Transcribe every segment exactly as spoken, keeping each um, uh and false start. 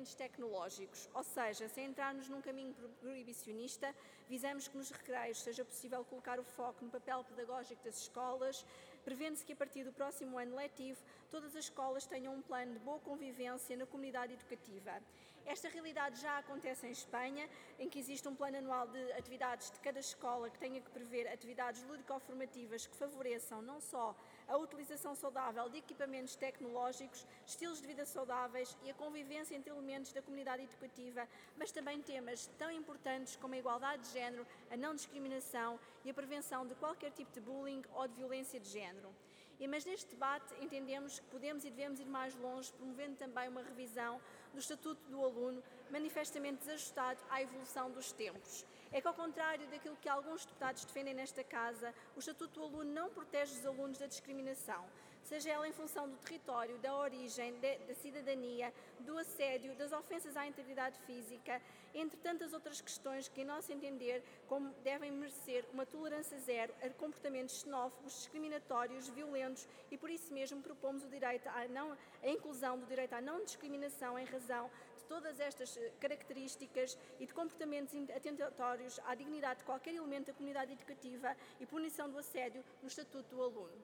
equipamentos tecnológicos, ou seja, sem entrarmos num caminho proibicionista, visamos que nos recreios seja possível colocar o foco no papel pedagógico das escolas, prevendo-se que a partir do próximo ano letivo todas as escolas tenham um plano de boa convivência na comunidade educativa. Esta realidade já acontece em Espanha, em que existe um plano anual de atividades de cada escola que tenha que prever atividades lúdico-formativas que favoreçam não só a utilização saudável de equipamentos tecnológicos, estilos de vida saudáveis e a convivência entre elementos da comunidade educativa, mas também temas tão importantes como a igualdade de género, a não discriminação e a prevenção de qualquer tipo de bullying ou de violência de género. E, mas neste debate entendemos que podemos e devemos ir mais longe, promovendo também uma revisão do Estatuto do Aluno, manifestamente desajustado à evolução dos tempos. É que, ao contrário daquilo que alguns deputados defendem nesta Casa, o Estatuto do Aluno não protege os alunos da discriminação, seja ela em função do território, da origem, de, da cidadania, do assédio, das ofensas à integridade física, entre tantas outras questões que, em nosso entender, como devem merecer uma tolerância zero a comportamentos xenófobos, discriminatórios, violentos e, por isso mesmo, propomos o direito à não, a inclusão do direito à não discriminação em razão de todas estas características e de comportamentos atentatórios à dignidade de qualquer elemento da comunidade educativa e punição do assédio no Estatuto do Aluno.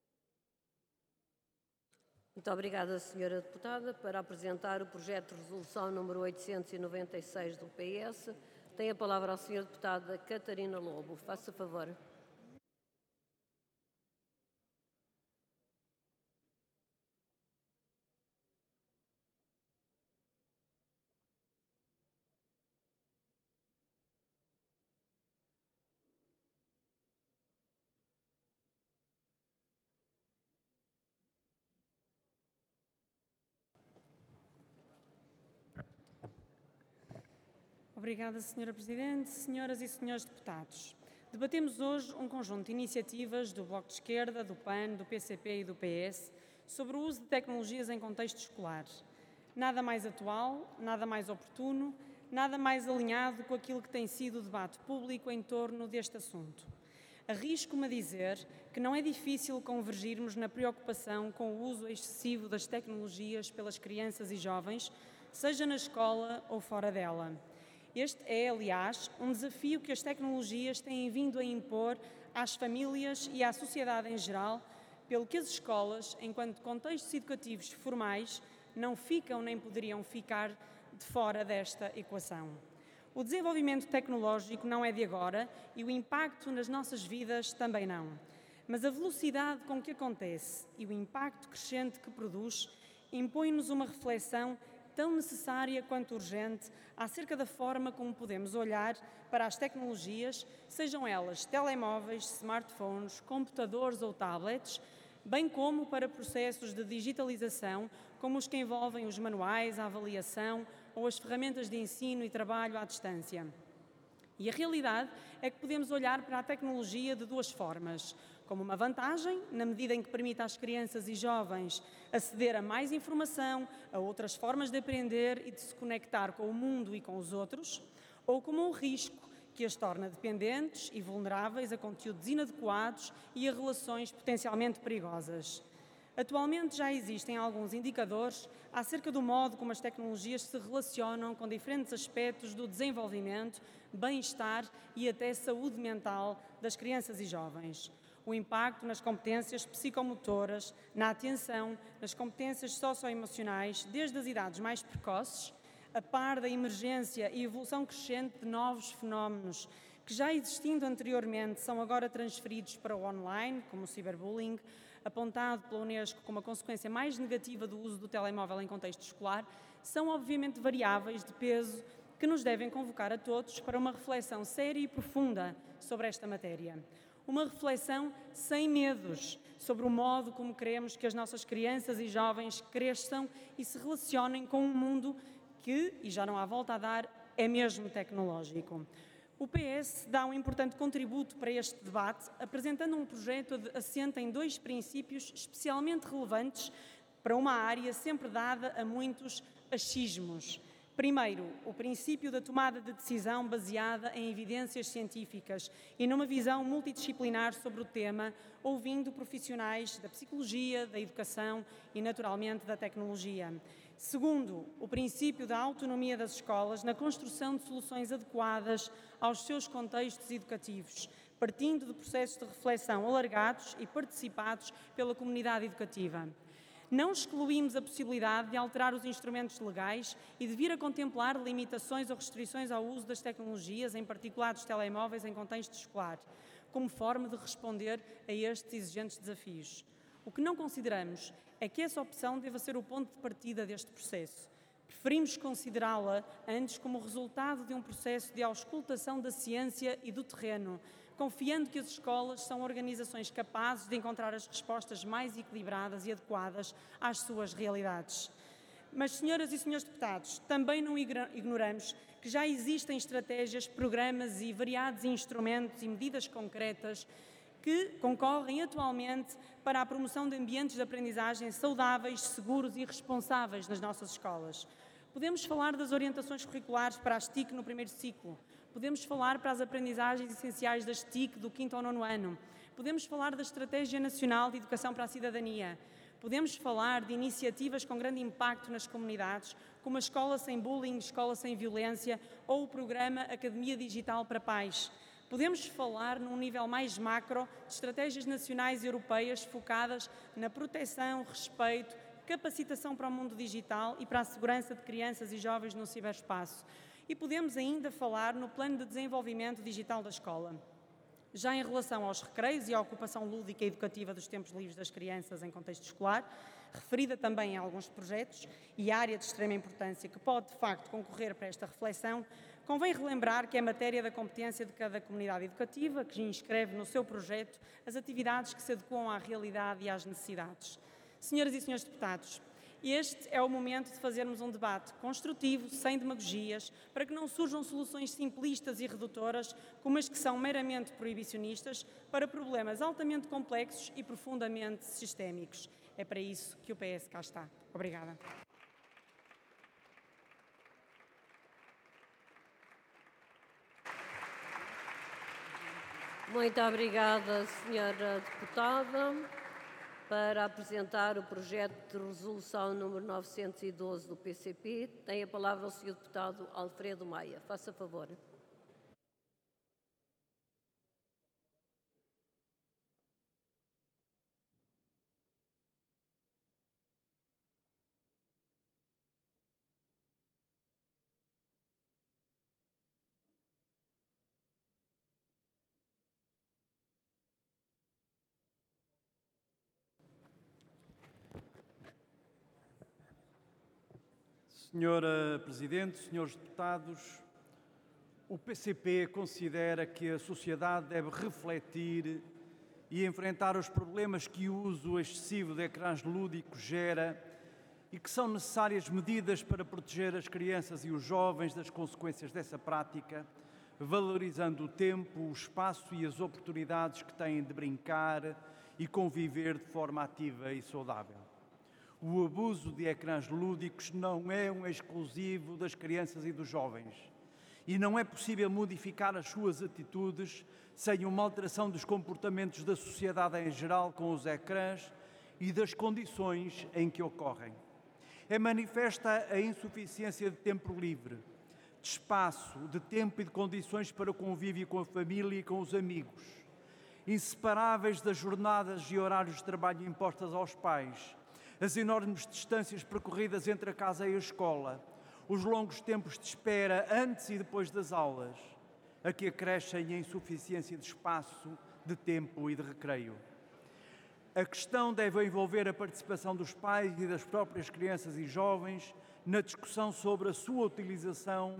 Muito obrigada, senhora Deputada. Para apresentar o projeto de resolução número oitocentos e noventa e seis do P S, tem a palavra a senhora Deputada Catarina Lobo. Faça favor. Obrigada, senhora Presidente. Senhoras e senhores deputados, debatemos hoje um conjunto de iniciativas do Bloco de Esquerda, do P A N, do P C P e do P S sobre o uso de tecnologias em contexto escolar. Nada mais atual, nada mais oportuno, nada mais alinhado com aquilo que tem sido o debate público em torno deste assunto. Arrisco-me a dizer que não é difícil convergirmos na preocupação com o uso excessivo das tecnologias pelas crianças e jovens, seja na escola ou fora dela. Este é, aliás, um desafio que as tecnologias têm vindo a impor às famílias e à sociedade em geral, pelo que as escolas, enquanto contextos educativos formais, não ficam nem poderiam ficar de fora desta equação. O desenvolvimento tecnológico não é de agora e o impacto nas nossas vidas também não. Mas a velocidade com que acontece e o impacto crescente que produz impõe-nos uma reflexão tão necessária quanto urgente acerca da forma como podemos olhar para as tecnologias, sejam elas telemóveis, smartphones, computadores ou tablets, bem como para processos de digitalização, como os que envolvem os manuais, a avaliação ou as ferramentas de ensino e trabalho à distância. E a realidade é que podemos olhar para a tecnologia de duas formas, como uma vantagem, na medida em que permite às crianças e jovens aceder a mais informação, a outras formas de aprender e de se conectar com o mundo e com os outros, ou como um risco que as torna dependentes e vulneráveis a conteúdos inadequados e a relações potencialmente perigosas. Atualmente já existem alguns indicadores acerca do modo como as tecnologias se relacionam com diferentes aspectos do desenvolvimento, bem-estar e até saúde mental das crianças e jovens. O impacto nas competências psicomotoras, na atenção, nas competências socioemocionais, desde as idades mais precoces, a par da emergência e evolução crescente de novos fenómenos que, já existindo anteriormente, são agora transferidos para o online, como o ciberbullying, apontado pela Unesco como a consequência mais negativa do uso do telemóvel em contexto escolar, são obviamente variáveis de peso que nos devem convocar a todos para uma reflexão séria e profunda sobre esta matéria. Uma reflexão sem medos sobre o modo como queremos que as nossas crianças e jovens cresçam e se relacionem com um mundo que, e já não há volta a dar, é mesmo tecnológico. O P S dá um importante contributo para este debate, apresentando um projeto assente em dois princípios especialmente relevantes para uma área sempre dada a muitos achismos. Primeiro, o princípio da tomada de decisão baseada em evidências científicas e numa visão multidisciplinar sobre o tema, ouvindo profissionais da psicologia, da educação e, naturalmente, da tecnologia. Segundo, o princípio da autonomia das escolas na construção de soluções adequadas aos seus contextos educativos, partindo de processos de reflexão alargados e participados pela comunidade educativa. Não excluímos a possibilidade de alterar os instrumentos legais e de vir a contemplar limitações ou restrições ao uso das tecnologias, em particular dos telemóveis, em contexto escolar, como forma de responder a estes exigentes desafios. O que não consideramos é que essa opção deva ser o ponto de partida deste processo. Preferimos considerá-la antes como resultado de um processo de auscultação da ciência e do terreno, confiando que as escolas são organizações capazes de encontrar as respostas mais equilibradas e adequadas às suas realidades. Mas, senhoras e senhores deputados, também não ignoramos que já existem estratégias, programas e variados instrumentos e medidas concretas que concorrem atualmente para a promoção de ambientes de aprendizagem saudáveis, seguros e responsáveis nas nossas escolas. Podemos falar das orientações curriculares para as T I C no primeiro ciclo. Podemos falar para as aprendizagens essenciais das T I C do quinto ao nono ano. Podemos falar da Estratégia Nacional de Educação para a Cidadania. Podemos falar de iniciativas com grande impacto nas comunidades, como a Escola Sem Bullying, Escola Sem Violência ou o programa Academia Digital para Pais. Podemos falar, num nível mais macro, de estratégias nacionais e europeias focadas na proteção, respeito, capacitação para o mundo digital e para a segurança de crianças e jovens no ciberespaço. E podemos ainda falar no Plano de Desenvolvimento Digital da Escola. Já em relação aos recreios e à ocupação lúdica e educativa dos tempos livres das crianças em contexto escolar, referida também em alguns projetos e área de extrema importância que pode, de facto, concorrer para esta reflexão, convém relembrar que é matéria da competência de cada comunidade educativa que inscreve no seu projeto as atividades que se adequam à realidade e às necessidades. Senhoras e senhores deputados, este é o momento de fazermos um debate construtivo, sem demagogias, para que não surjam soluções simplistas e redutoras, como as que são meramente proibicionistas, para problemas altamente complexos e profundamente sistémicos. É para isso que o P S cá está. Obrigada. Muito obrigada, senhora deputada. Para apresentar o projeto de resolução número novecentos e doze do P C P, tem a palavra o senhor deputado Alfredo Maia. Faça favor. Senhora Presidente, senhores deputados, o P C P considera que a sociedade deve refletir e enfrentar os problemas que o uso excessivo de ecrãs lúdicos gera e que são necessárias medidas para proteger as crianças e os jovens das consequências dessa prática, valorizando o tempo, o espaço e as oportunidades que têm de brincar e conviver de forma ativa e saudável. O abuso de ecrãs lúdicos não é um exclusivo das crianças e dos jovens e não é possível modificar as suas atitudes sem uma alteração dos comportamentos da sociedade em geral com os ecrãs e das condições em que ocorrem. É manifesta a insuficiência de tempo livre, de espaço, de tempo e de condições para o convívio com a família e com os amigos, inseparáveis das jornadas e horários de trabalho impostas aos pais, as enormes distâncias percorridas entre a casa e a escola, os longos tempos de espera antes e depois das aulas, a que acrescem a insuficiência de espaço, de tempo e de recreio. A questão deve envolver a participação dos pais e das próprias crianças e jovens na discussão sobre a sua utilização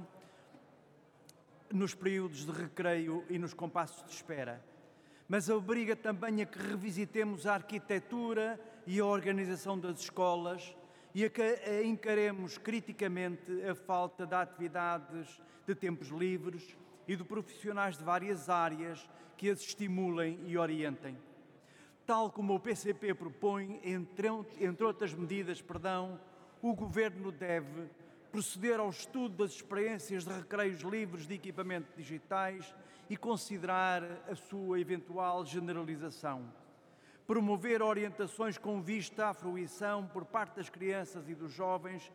nos períodos de recreio e nos compassos de espera. Mas obriga também a que revisitemos a arquitetura e a organização das escolas e a que encaremos criticamente a falta de atividades de tempos livres e de profissionais de várias áreas que as estimulem e orientem. Tal como o P C P propõe, entre, entre outras medidas, perdão, o Governo deve proceder ao estudo das experiências de recreios livres de equipamento digitais e considerar a sua eventual generalização. Promover orientações com vista à fruição por parte das crianças e dos jovens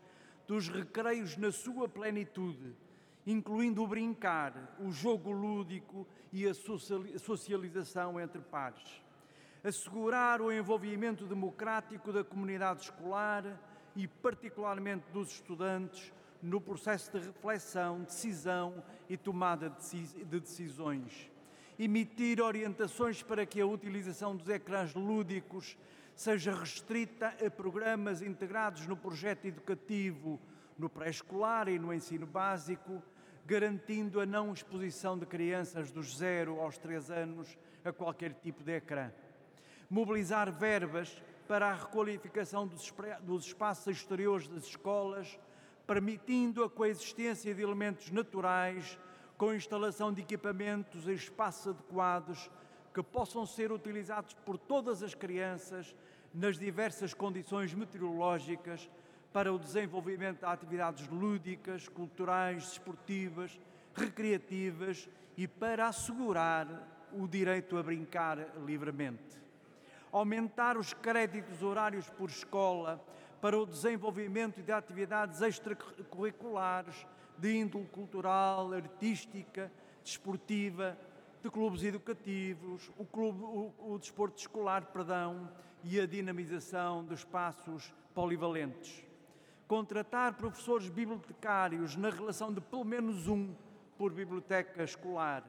dos recreios na sua plenitude, incluindo o brincar, o jogo lúdico e a socialização entre pares. Assegurar o envolvimento democrático da comunidade escolar e, particularmente, dos estudantes no processo de reflexão, decisão e tomada de decisões. Emitir orientações para que a utilização dos ecrãs lúdicos seja restrita a programas integrados no projeto educativo, no pré-escolar e no ensino básico, garantindo a não exposição de crianças dos zero aos três anos a qualquer tipo de ecrã. Mobilizar verbas para a requalificação dos espaços exteriores das escolas, permitindo a coexistência de elementos naturais com a instalação de equipamentos e espaços adequados que possam ser utilizados por todas as crianças nas diversas condições meteorológicas para o desenvolvimento de atividades lúdicas, culturais, desportivas, recreativas e para assegurar o direito a brincar livremente. Aumentar os créditos horários por escola para o desenvolvimento de atividades extracurriculares de índole cultural, artística, desportiva, de clubes educativos, o, clube, o, o desporto escolar, perdão, e a dinamização de espaços polivalentes. Contratar professores bibliotecários na relação de pelo menos um por biblioteca escolar.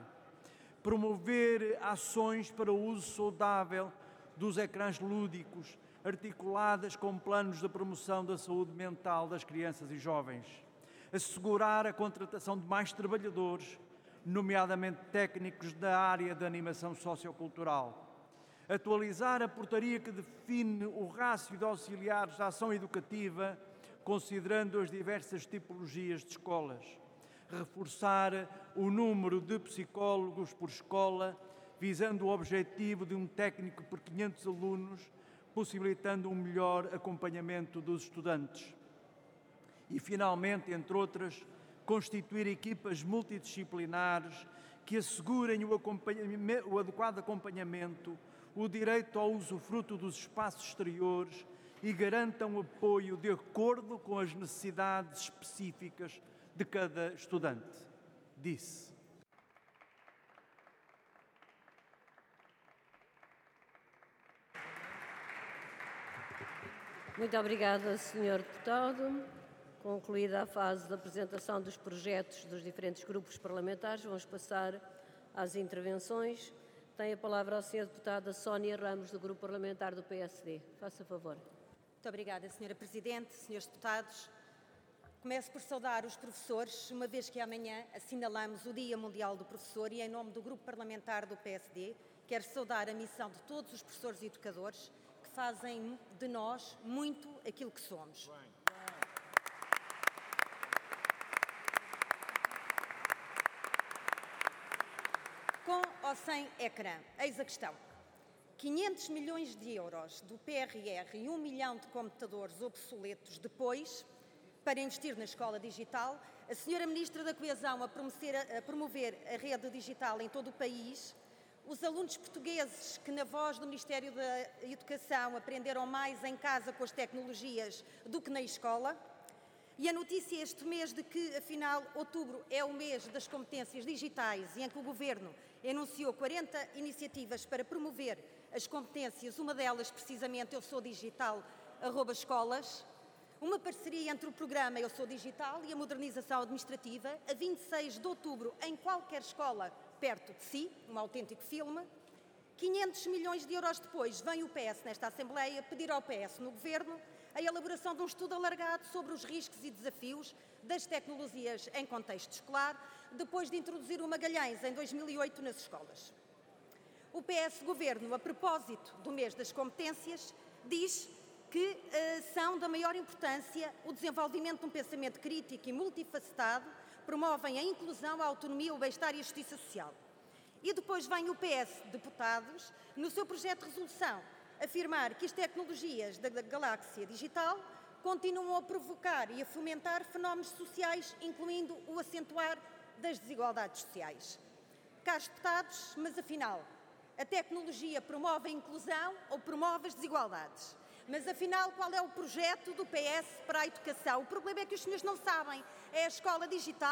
Promover ações para o uso saudável dos ecrãs lúdicos, articuladas com planos de promoção da saúde mental das crianças e jovens. Assegurar a contratação de mais trabalhadores, nomeadamente técnicos da área da animação sociocultural. Atualizar a portaria que define o rácio de auxiliares da ação educativa, considerando as diversas tipologias de escolas. Reforçar o número de psicólogos por escola, visando o objetivo de um técnico por quinhentos alunos, possibilitando um melhor acompanhamento dos estudantes. E, finalmente, entre outras, constituir equipas multidisciplinares que assegurem o, o adequado acompanhamento, o direito ao usufruto dos espaços exteriores e garantam apoio de acordo com as necessidades específicas de cada estudante. Disse. Muito obrigada, senhor Deputado. Concluída a fase da apresentação dos projetos dos diferentes grupos parlamentares, vamos passar às intervenções. Tem a palavra a senhora Deputada Sónia Ramos, do Grupo Parlamentar do P S D. Faça favor. Muito obrigada, senhora Presidente, senhores Deputados. Começo por saudar os professores, uma vez que amanhã assinalamos o Dia Mundial do Professor e, em nome do Grupo Parlamentar do P S D, quero saudar a missão de todos os professores e educadores que fazem de nós muito aquilo que somos. Com ou sem ecrã? Eis a questão. quinhentos milhões de euros do P R R e um milhão de computadores obsoletos depois, para investir na escola digital, a senhora Ministra da Coesão a, a promover a rede digital em todo o país, os alunos portugueses que, na voz do Ministério da Educação, aprenderam mais em casa com as tecnologias do que na escola, e a notícia este mês de que, afinal, outubro é o mês das competências digitais e em que o Governo anunciou quarenta iniciativas para promover as competências, uma delas, precisamente, Eu Sou Digital, arroba escolas, uma parceria entre o programa Eu Sou Digital e a modernização administrativa, a vinte e seis de outubro, em qualquer escola perto de si, um autêntico filme. quinhentos milhões de euros depois, vem o P S nesta Assembleia pedir ao P S no Governo a elaboração de um estudo alargado sobre os riscos e desafios das tecnologias em contexto escolar, depois de introduzir o Magalhães em dois mil e oito nas escolas. O P S Governo, a propósito do mês das competências, diz que uh, são da maior importância o desenvolvimento de um pensamento crítico e multifacetado, promovem a inclusão, a autonomia, o bem-estar e a justiça social. E depois vem o P S Deputados, no seu projeto de resolução, afirmar que as tecnologias da galáxia digital continuam a provocar e a fomentar fenómenos sociais, incluindo o acentuar das desigualdades sociais. Caros deputados, mas afinal, a tecnologia promove a inclusão ou promove as desigualdades? Mas, afinal, qual é o projeto do P S para a educação? O problema é que os senhores não sabem. É a escola digital.